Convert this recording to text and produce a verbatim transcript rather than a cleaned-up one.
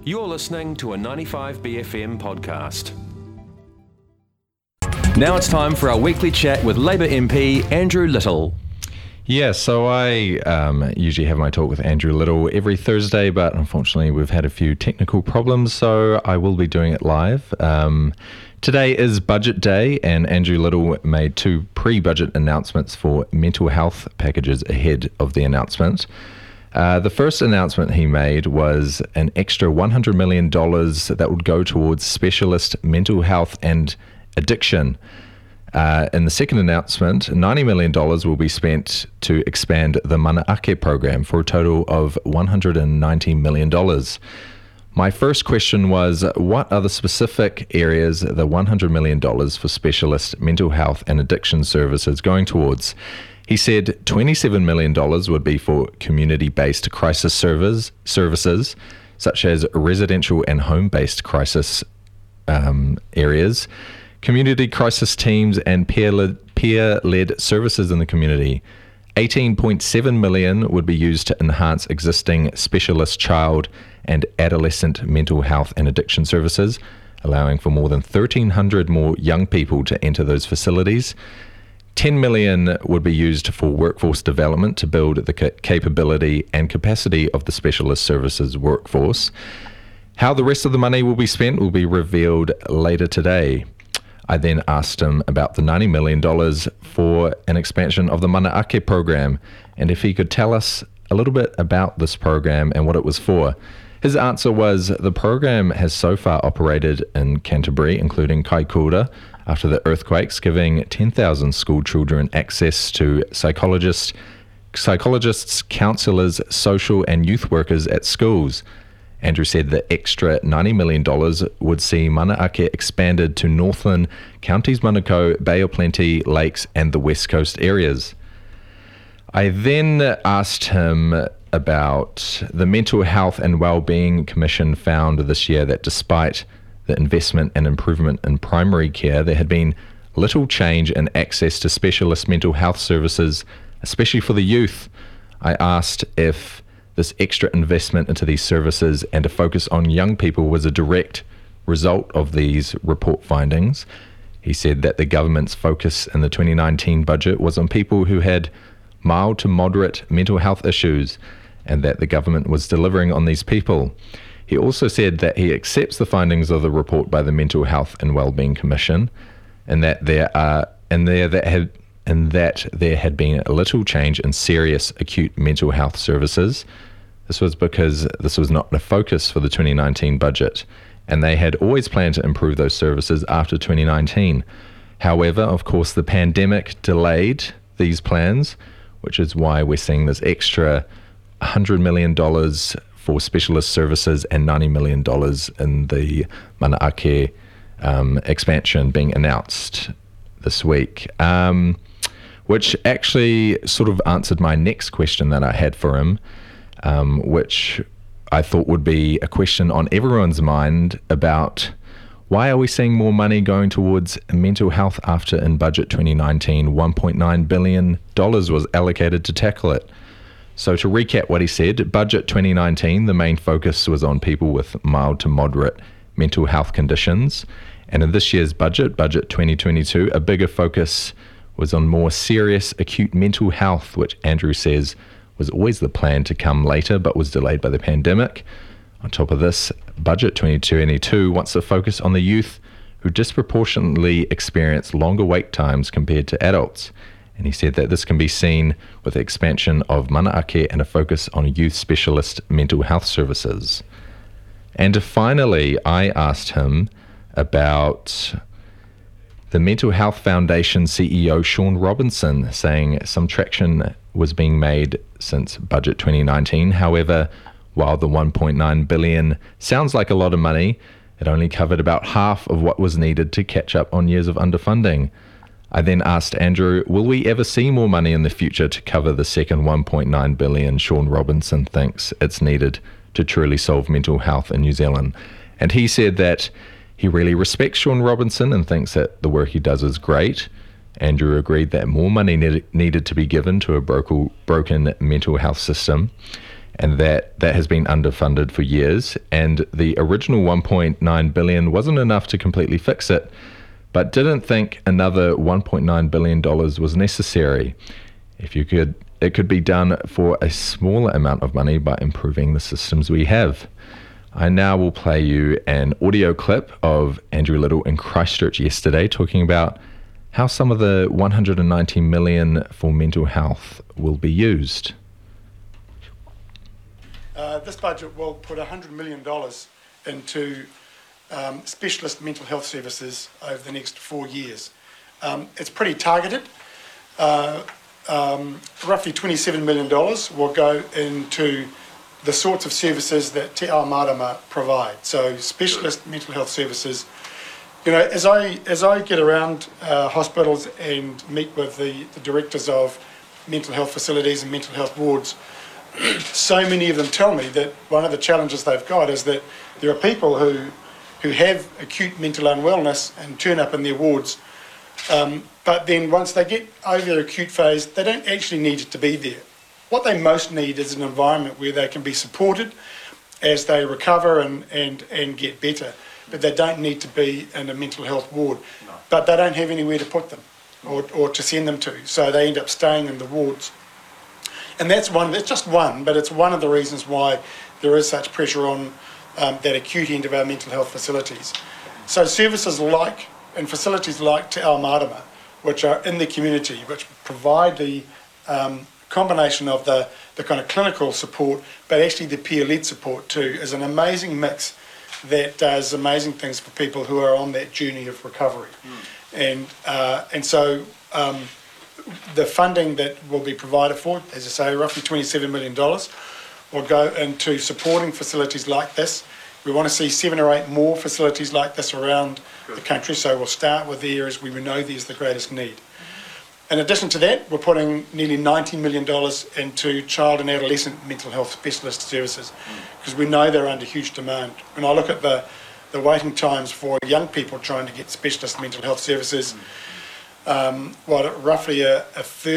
You're listening to a ninety-five B F M podcast. Now it's time for our weekly chat with Labour M P Andrew Little. Yeah, so I um, usually have my talk with Andrew Little every Thursday, but unfortunately we've had a few technical problems, so I will be doing it live. Um, today is Budget Day, and Andrew Little made two pre-budget announcements for mental health packages ahead of the announcement. Uh, the first announcement he made was an extra one hundred million dollars that would go towards specialist mental health and addiction. Uh, in the second announcement, ninety million dollars will be spent to expand the Mana Ake program for a total of one hundred ninety million dollars. My first question was, what are the specific areas the one hundred million dollars for specialist mental health and addiction services going towards? He said twenty-seven million dollars would be for community-based crisis service, services, such as residential and home-based crisis um, areas, community crisis teams, and peer-led, peer-led services in the community. eighteen point seven million dollars would be used to enhance existing specialist child and adolescent mental health and addiction services, allowing for more than thirteen hundred more young people to enter those facilities. ten million dollars would be used for workforce development to build the ca- capability and capacity of the specialist services workforce. How the rest of the money will be spent will be revealed later today. I then asked him about the ninety million dollars for an expansion of the Mana Ake program and if he could tell us a little bit about this program and what it was for. His answer was the program has so far operated in Canterbury, including Kaikoura, after the earthquakes, giving ten thousand school children access to psychologists, psychologists, counsellors, social and youth workers at schools. Andrew said the extra ninety million dollars would see Mana Ake expanded to Northland, Counties Manukau, Bay of Plenty, Lakes and the West Coast areas. I then asked him about the Mental Health and Wellbeing Commission found this year that despite the investment and improvement in primary care, there had been little change in access to specialist mental health services, especially for the youth. I asked if this extra investment into these services and a focus on young people was a direct result of these report findings. He said that the government's focus in the twenty nineteen budget was on people who had mild to moderate mental health issues and that the government was delivering on these people. He also said that he accepts the findings of the report by the Mental Health and Wellbeing Commission and that there are and there that had and that there had been a little change in serious acute mental health services. This was because this was not a focus for the twenty nineteen budget, and they had always planned to improve those services after twenty nineteen. However, of course, the pandemic delayed these plans, which is why we're seeing this extra one hundred million dollars for specialist services and ninety million dollars in the Mana Ake um, expansion being announced this week, um, which actually sort of answered my next question that I had for him, um, which I thought would be a question on everyone's mind about why are we seeing more money going towards mental health after in budget twenty nineteen, one point nine billion dollars was allocated to tackle it. So to recap what he said, budget twenty nineteen, the main focus was on people with mild to moderate mental health conditions. And in this year's budget, budget twenty twenty-two, a bigger focus was on more serious acute mental health, which Andrew says was always the plan to come later, but was delayed by the pandemic. On top of this, budget twenty twenty-two wants to focus on the youth who disproportionately experience longer wait times compared to adults. And he said that this can be seen with the expansion of Mana Ake and a focus on youth specialist mental health services. And finally, I asked him about the Mental Health Foundation C E O Sean Robinson, saying some traction was being made since budget twenty nineteen. However, while the one point nine billion dollars sounds like a lot of money, it only covered about half of what was needed to catch up on years of underfunding. I then asked Andrew, will we ever see more money in the future to cover the second one point nine billion dollars Sean Robinson thinks it's needed to truly solve mental health in New Zealand? And he said that he really respects Sean Robinson and thinks that the work he does is great. Andrew agreed that more money need, needed to be given to a broken, broken mental health system. and that that has been underfunded for years. And the original one point nine billion dollars wasn't enough to completely fix it, but didn't think another one point nine billion dollars was necessary. If you could, it could be done for a smaller amount of money by improving the systems we have. I now will play you an audio clip of Andrew Little in Christchurch yesterday talking about how some of the one hundred ninety million dollars for mental health will be used. Uh, this budget will put one hundred million dollars into um, specialist mental health services over the next four years. Um, it's pretty targeted. Uh, um, roughly twenty-seven million dollars will go into the sorts of services that Te Ao Marama provide. So specialist mental health services. You know, as I as I get around uh, hospitals and meet with the, the directors of mental health facilities and mental health wards, so many of them tell me that one of the challenges they've got is that there are people who who have acute mental unwellness and turn up in their wards, um, but then once they get over their acute phase, they don't actually need to be there. What they most need is an environment where they can be supported as they recover and, and, and get better. But they don't need to be in a mental health ward. No. But they don't have anywhere to put them or, or to send them to. So they end up staying in the wards. And that's one, that's just one, but it's one of the reasons why there is such pressure on um, that acute end of our mental health facilities. So services like, and facilities like Te Ao Marama, which are in the community, which provide the um, combination of the, the kind of clinical support, but actually the peer-led support too, is an amazing mix that does amazing things for people who are on that journey of recovery. Mm. And uh, and so um, the funding that will be provided for, as I say, roughly twenty-seven million dollars, will go into supporting facilities like this. We want to see seven or eight more facilities like this around Good. the country, so we'll start with the areas where we know there's the greatest need. In addition to that, we're putting nearly ninety million dollars into child and adolescent mental health specialist services because mm. we know they're under huge demand. When I look at the, the waiting times for young people trying to get specialist mental health services, mm. um, what roughly a, a third